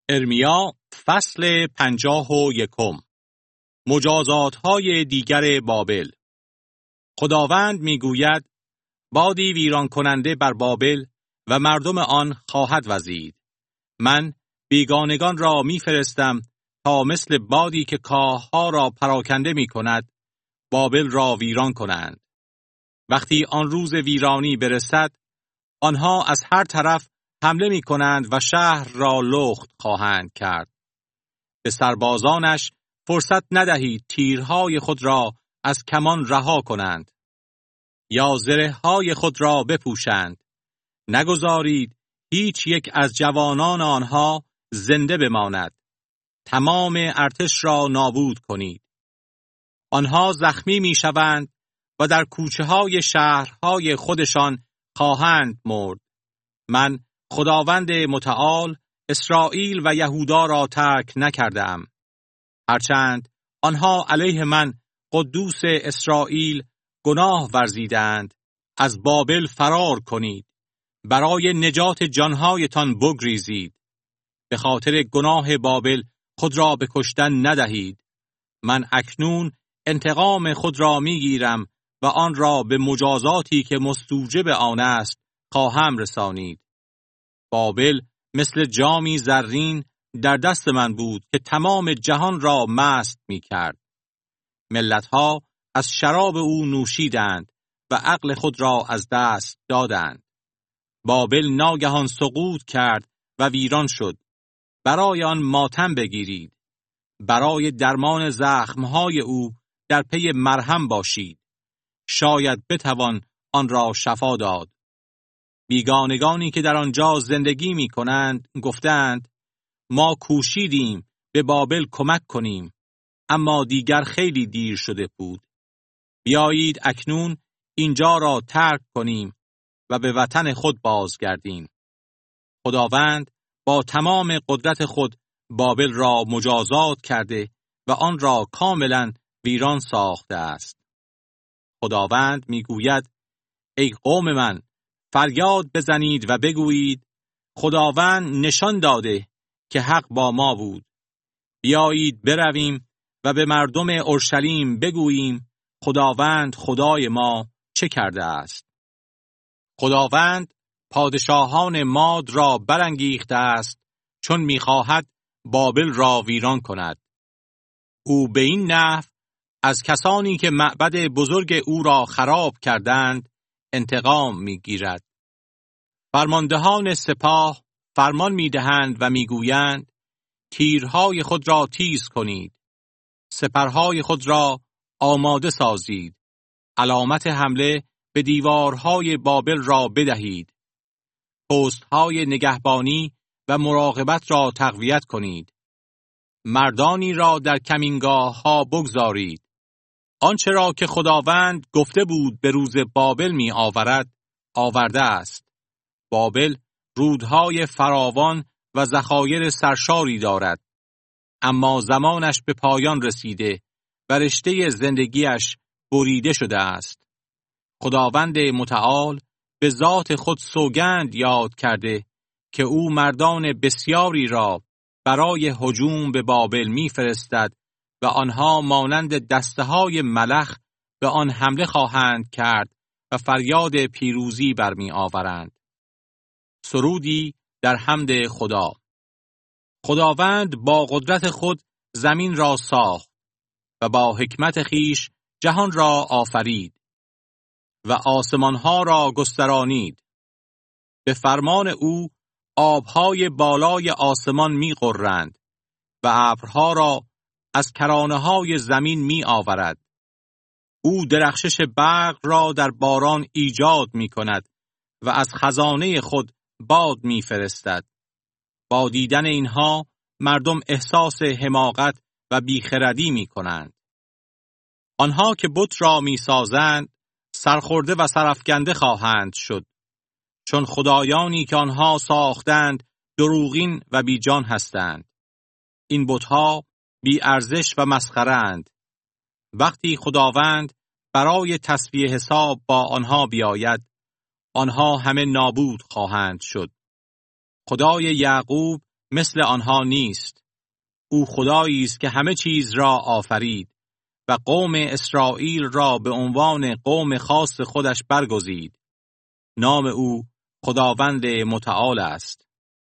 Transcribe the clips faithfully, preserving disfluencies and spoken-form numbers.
ارمیا فصل پنجاه و یکم. مجازات‌های دیگر بابل. خداوند می‌گوید بادی ویران کننده بر بابل و مردم آن خواهد وزید. من بیگانگان را می‌فرستم تا مثل بادی که کاه‌ها را پراکنده می‌کند بابل را ویران کنند. وقتی آن روز ویرانی برسد، آنها از هر طرف حمله می کنند و شهر را لخت خواهند کرد. به سربازانش فرصت ندهید تیرهای خود را از کمان رها کنند یا زره‌های خود را بپوشند. نگذارید هیچ یک از جوانان آنها زنده بماند. تمام ارتش را نابود کنید. آنها زخمی می شوند و در کوچه های شهرهای خودشان خواهند مرد. من خداوند متعال اسرائیل و یهودا را ترک نکردم. هرچند آنها علیه من قدوس اسرائیل گناه ورزیدند، از بابل فرار کنید. برای نجات جانهایتان بگریزید. به خاطر گناه بابل خود را به کشتن ندهید. من اکنون انتقام خود را میگیرم و آن را به مجازاتی که مستوجب آن است خواهم رسانید. بابل مثل جامی زرین در دست من بود که تمام جهان را مست می کرد. ملتها از شراب او نوشیدند و عقل خود را از دست دادند. بابل ناگهان سقوط کرد و ویران شد. برای آن ماتم بگیرید. برای درمان زخمهای او در پی مرهم باشید. شاید بتوان آن را شفا داد. بیگانگانی که در آنجا زندگی می کنند گفتند ما کوشیدیم به بابل کمک کنیم، اما دیگر خیلی دیر شده بود. بیایید اکنون اینجا را ترک کنیم و به وطن خود بازگردیم. خداوند با تمام قدرت خود بابل را مجازات کرده و آن را کاملا ویران ساخته است. خداوند میگوید ای قوم من، فریاد بزنید و بگویید خداوند نشان داده که حق با ما بود. بیایید برویم و به مردم اورشلیم بگوییم خداوند خدای ما چه کرده است. خداوند پادشاهان ماد را برانگیخته است چون میخواهد بابل را ویران کند. او به این نحو از کسانی که معبد بزرگ او را خراب کردند انتقام میگیرد. فرماندهان سپاه فرمان میدهند و میگویند تیرهای خود را تیز کنید. سپرهای خود را آماده سازید. علامت حمله به دیوارهای بابل را بدهید. پستهای نگهبانی و مراقبت را تقویت کنید. مردانی را در کمینگاه ها بگذارید. آنچه را که خداوند گفته بود به روز بابل می آورد، آورده است. بابل رودهای فراوان و ذخایر سرشاری دارد. اما زمانش به پایان رسیده و رشته زندگیش بریده شده است. خداوند متعال به ذات خود سوگند یاد کرده که او مردان بسیاری را برای هجوم به بابل می‌فرستد و آنها مانند دسته‌های ملخ به آن حمله خواهند کرد و فریاد پیروزی برمی آورند. سرودی در حمد خدا. خداوند با قدرت خود زمین را ساخت و با حکمت خیش جهان را آفرید و آسمانها را گسترانید. به فرمان او آبهای بالای آسمان می غرند و ابرها را از کرانه‌های زمین می آورد. او درخشش برق را در باران ایجاد می کند و از خزانه خود باد می فرستد. با دیدن اینها مردم احساس حماقت و بیخردی می کنند. آنها که بت را می سازند سرخورده و سرافکنده خواهند شد، چون خدایانی که آنها ساختند دروغین و بیجان هستند. این بتها بی ارزش و مسخره اند. وقتی خداوند برای تسویه حساب با آنها بیاید، آنها همه نابود خواهند شد. خدای یعقوب مثل آنها نیست. او خدایی است که همه چیز را آفرید و قوم اسرائیل را به عنوان قوم خاص خودش برگزید. نام او خداوند متعال است.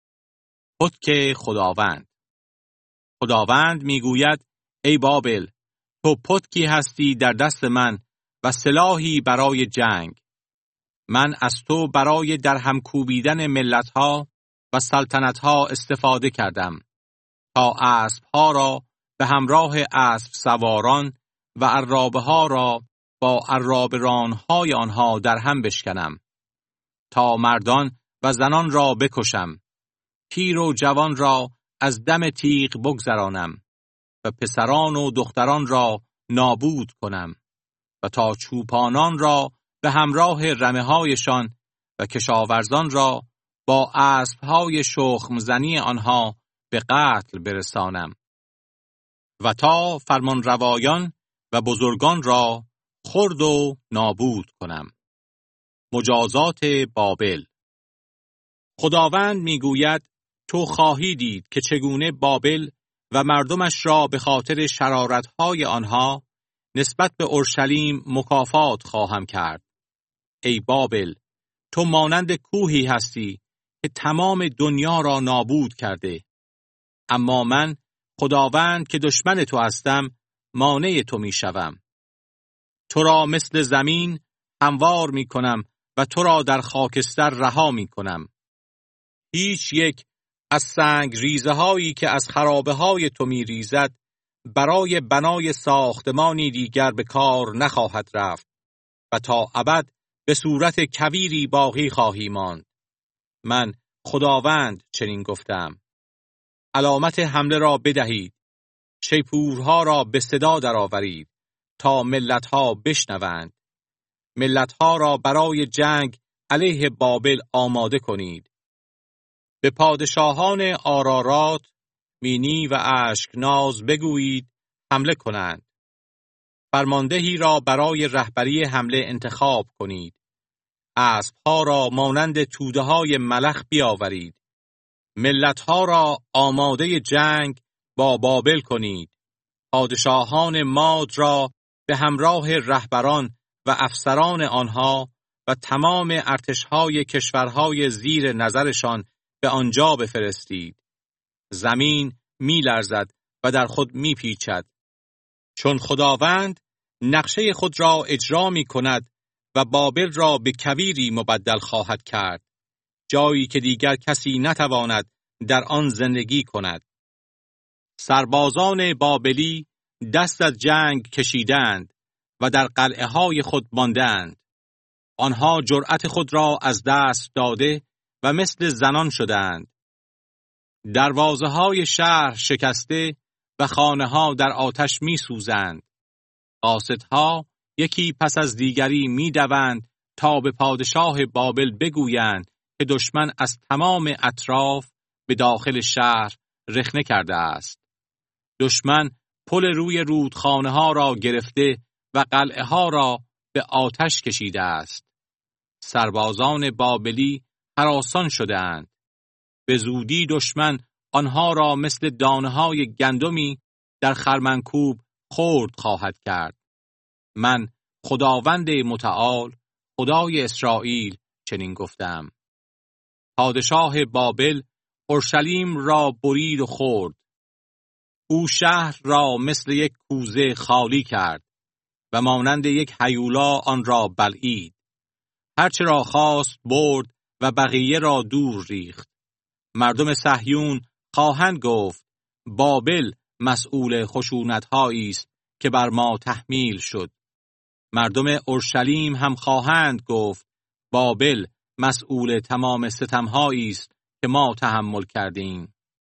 پتک خداوند. خداوند میگوید: ای بابل، تو پتکی هستی در دست من و سلاحی برای جنگ. من از تو برای درهم کوبیدن ملتها و سلطنتها استفاده کردم تا اسبها را به همراه اسب سواران و عرابه ها را با عرابه رانهای آنها درهم بشکنم، تا مردان و زنان را بکشم، پیر و جوان را از دم تیغ بگذرانم و پسران و دختران را نابود کنم و تا چوپانان را به همراه رمه‌هایشان و کشاورزان را با اسب‌های شخم‌زنی آنها به قتل برسانم و تا فرمانروایان و بزرگان را خرد و نابود کنم. مجازات بابل. خداوند میگوید: تو خواهی دید که چگونه بابل و مردمش را به خاطر شرارتهای آنها نسبت به اورشلیم مکافات خواهم کرد. ای بابل، تو مانند کوهی هستی که تمام دنیا را نابود کرده. اما من خداوند که دشمن تو هستم مانع تو می شوم. تو را مثل زمین هموار می کنم و تو را در خاکستر رها می کنم. هیچ یک از سنگ ریزه هایی که از خرابه های تو می ریزد برای بنای ساختمانی دیگر به کار نخواهد رفت و تا ابد به صورت کویری باقی خواهی ماند. من خداوند چنین گفتم. علامت حمله را بدهید، شیپورها را به صدا درآورید تا ملتها بشنوند. ملتها را برای جنگ علیه بابل آماده کنید. به پادشاهان آرارات، مینی و اشکناز بگویید حمله کنند. فرماندهی را برای رهبری حمله انتخاب کنید. اسبها را مانند توده های ملخ بیاورید. ملتها را آماده جنگ با بابل کنید. پادشاهان ماد را به همراه رهبران و افسران آنها و تمام ارتشهای کشورهای زیر نظرشان به آنجا بفرستید. زمین می لرزد و در خود می پیچد، چون خداوند نقشه خود را اجرا می کند و بابل را به کویری مبدل خواهد کرد، جایی که دیگر کسی نتواند در آن زندگی کند. سربازان بابلی دست از جنگ کشیدند و در قلعه های خود ماندند. آنها جرأت خود را از دست داده و مثل زنان شدند. دروازه های شهر شکسته و خانه ها در آتش می سوزند. قاصدها یکی پس از دیگری می دوند تا به پادشاه بابل بگویند که دشمن از تمام اطراف به داخل شهر رخنه کرده است. دشمن پل روی رودخانه ها را گرفته و قلعه ها را به آتش کشیده است. سربازان بابلی هراسان شده‌اند. به زودی دشمن آنها را مثل دانه‌های گندمی در خرمنکوب خرد خواهد کرد. من خداوند متعال، خدای اسرائیل چنین گفتم. پادشاه بابل اورشلیم را برید و خورد. او شهر را مثل یک کوزه خالی کرد و مانند یک هیولا آن را بلعید. هرچه را خواست برد و بقیه را دور ریخت. مردم صهیون خواهند گفت بابل مسئول خشونت‌هایی است که بر ما تحمیل شد. مردم اورشلیم هم خواهند گفت بابل مسئول تمام ستم‌هایی است که ما تحمل کردیم.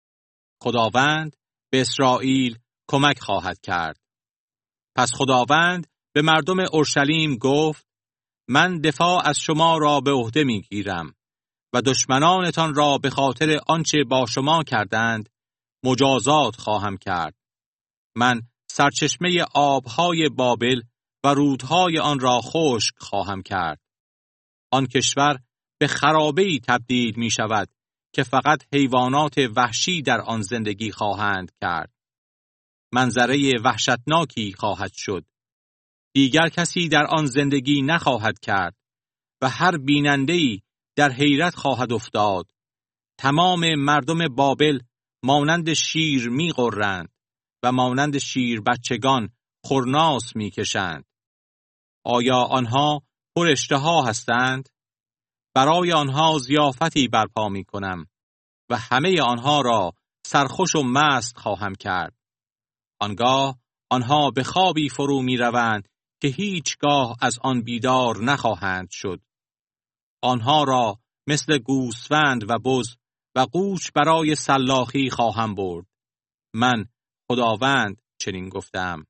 خداوند به اسرائیل کمک خواهد کرد. پس خداوند به مردم اورشلیم گفت من دفاع از شما را به عهده می‌گیرم و دشمنانتان را به خاطر آنچه با شما کردند مجازات خواهم کرد. من سرچشمه آبهای بابل و رودهای آن را خشک خواهم کرد. آن کشور به خرابه‌ای تبدیل می شود که فقط حیوانات وحشی در آن زندگی خواهند کرد. منظره وحشتناکی خواهد شد. دیگر کسی در آن زندگی نخواهد کرد و هر بیننده‌ای در حیرت خواهد افتاد. تمام مردم بابل مانند شیر می‌غرند و مانند شیر بچگان خرناس می‌کشند. آیا آنها پر اشتها هستند؟ برای آنها ضیافتی برپا می‌کنم و همه آنها را سرخوش و مست خواهم کرد. آنگاه آنها به خوابی فرو می‌روند که هیچگاه از آن بیدار نخواهند شد. آنها را مثل گوسفند و بز و قوچ برای سلاخی خواهم برد. من خداوند چنین گفتم.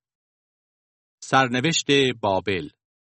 سرنوشت بابل.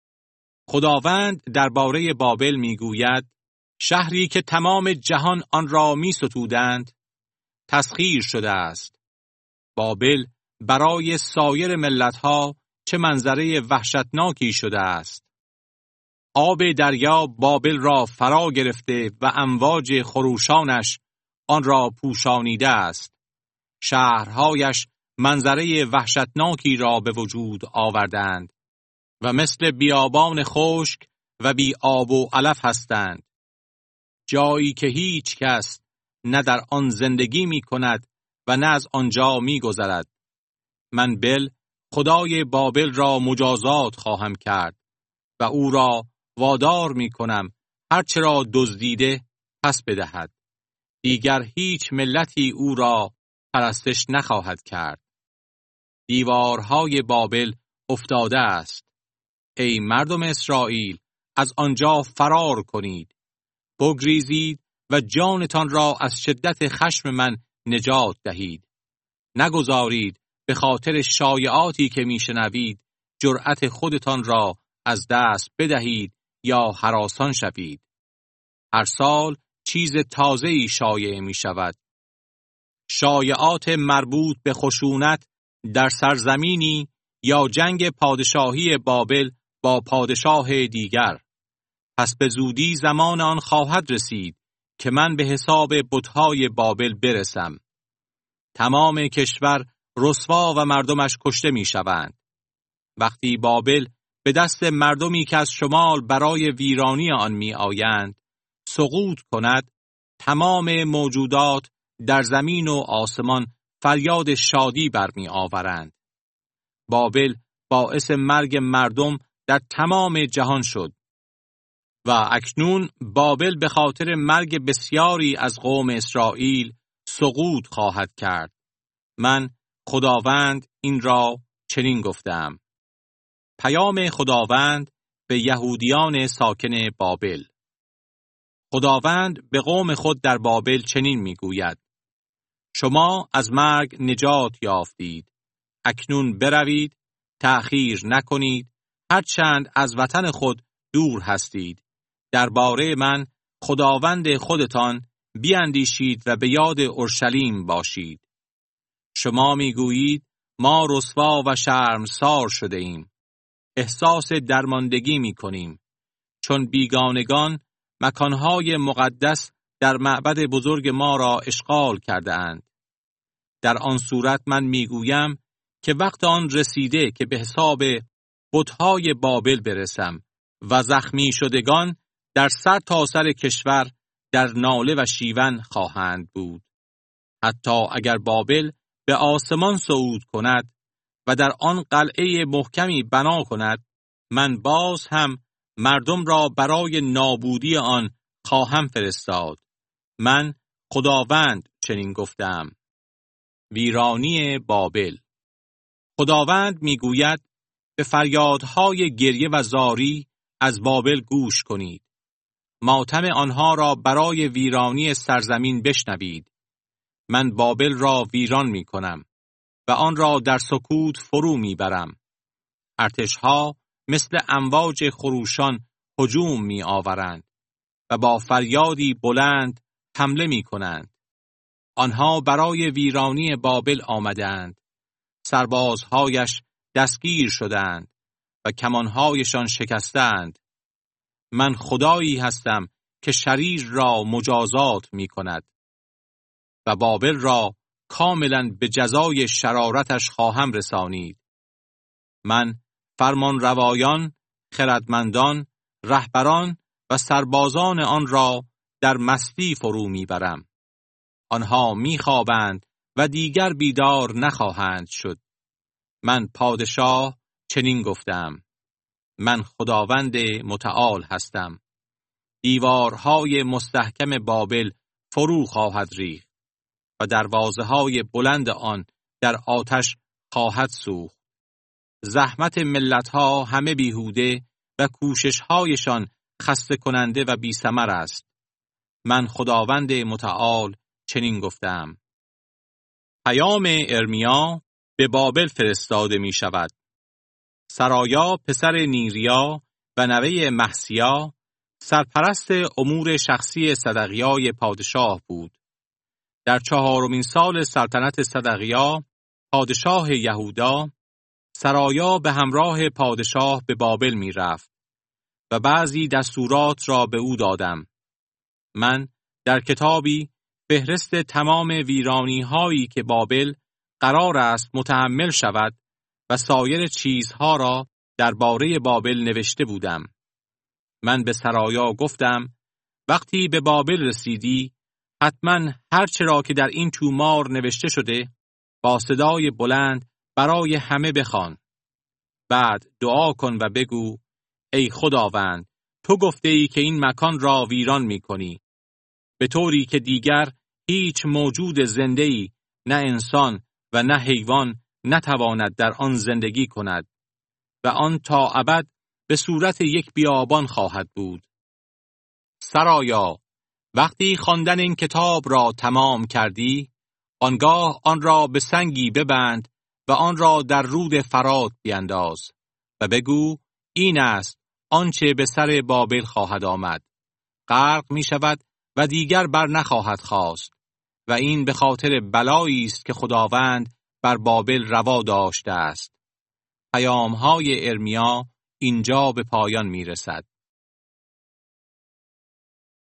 خداوند درباره بابل میگوید: شهری که تمام جهان آن را میستودند، تسخیر شده است. بابل برای سایر ملتها چه منظره وحشتناکی شده است. آب دریا بابل را فرا گرفته و امواج خروشانش آن را پوشانیده است. شهرهایش منظره وحشتناکی را به وجود آوردند و مثل بیابان خشک و بی آب و علف هستند. جایی که هیچ کس نه در آن زندگی می کند و نه از آنجا می گذرد. من بل خدای بابل را مجازات خواهم کرد و او را وادار می کنم هرچه را دزدیده پس بدهد. دیگر هیچ ملتی او را پرستش نخواهد کرد. دیوارهای بابل افتاده است. ای مردم اسرائیل، از آنجا فرار کنید. بگریزید و جانتان را از شدت خشم من نجات دهید. نگذارید به خاطر شایعاتی که میشنوید جرأت خودتان را از دست بدهید یا هراسان شوید. هر سال چیز تازه‌ای شایع می شود. شایعات مربوط به خشونت در سرزمینی یا جنگ پادشاهی بابل با پادشاه دیگر. پس به زودی زمان آن خواهد رسید که من به حساب بت‌های بابل برسم. تمام کشور رسوا و مردمش کشته می شوند. وقتی بابل به دست مردمی که از شمال برای ویرانی آن می آیند سقوط کند، تمام موجودات در زمین و آسمان فریاد شادی برمی آورند. بابل باعث مرگ مردم در تمام جهان شد و اکنون بابل به خاطر مرگ بسیاری از قوم اسرائیل سقوط خواهد کرد. من خداوند این را چنین گفتم. پیام خداوند به یهودیان ساکن بابل. خداوند به قوم خود در بابل چنین میگوید: شما از مرگ نجات یافتید. اکنون بروید، تأخیر نکنید، هرچند از وطن خود دور هستید. درباره من خداوند خودتان بیاندیشید و به یاد اورشلیم باشید. شما میگویید ما رسوا و شرمسار شده ایم. احساس درماندگی می کنیم، چون بیگانگان مکانهای مقدس در معبد بزرگ ما را اشغال کرده اند. در آن صورت من میگویم که وقت آن رسیده که به حساب بت‌های بابل برسم و زخمی شدگان در سر تا سر کشور در ناله و شیون خواهند بود. حتی اگر بابل به آسمان صعود کند و در آن قلعه محکمی بنا کند، من باز هم مردم را برای نابودی آن خواهم فرستاد. من خداوند چنین گفتم. ویرانی بابل. خداوند میگوید: به فریادهای گریه و زاری از بابل گوش کنید. ماتم آنها را برای ویرانی سرزمین بشنوید. من بابل را ویران می کنم و آن را در سکوت فرو می برم. ارتشها مثل امواج خروشان هجوم می آورند و با فریادی بلند حمله می کنند. آنها برای ویرانی بابل آمدند. سربازهایش دستگیر شدند و کمانهایشان شکستند. من خدایی هستم که شریر را مجازات می کند. و بابل را کاملا به جزای شرارتش خواهم رسانید. من فرمان روایان، خردمندان، رهبران و سربازان آن را در مستی فرو میبرم. آنها میخوابند و دیگر بیدار نخواهند شد. من پادشاه چنین گفتم. من خداوند متعال هستم. دیوارهای مستحکم بابل فرو خواهد ریخت و دروازه‌های بلند آن در آتش خواهد سوخت. زحمت ملت‌ها همه بیهوده و کوشش‌هایشان خسته کننده و بی ثمر است. من خداوند متعال چنین گفتم. پیام ارمیا به بابل فرستاده می شود. سرایا پسر نیریا و نوه محسیا سرپرست امور شخصی صدقیای پادشاه بود. در چهارمین سال سلطنت صدقیا پادشاه یهودا، سرایا به همراه پادشاه به بابل می رفت و بعضی دستورات را به او دادم. من در کتابی فهرست تمام ویرانی هایی که بابل قرار است متحمل شود و سایر چیزها را درباره بابل نوشته بودم. من به سرایا گفتم وقتی به بابل رسیدی حتما هر چه را که در این تومار نوشته شده با صدای بلند برای همه بخوان. بعد دعا کن و بگو ای خداوند، تو گفته ای که این مکان را ویران می کنی، به طوری که دیگر هیچ موجود زنده‌ای، نه انسان و نه حیوان، نتواند در آن زندگی کند و آن تا ابد به صورت یک بیابان خواهد بود. سرایا، وقتی خواندن این کتاب را تمام کردی، آنگاه آن را به سنگی ببند و آن را در رود فرات بینداز و بگو این است آنچه به سر بابل خواهد آمد. غرق می شود و دیگر بر نخواهد خاست و این به خاطر بلایی است که خداوند بر بابل روا داشته است. پیام‌های ارمیا اینجا به پایان می رسد.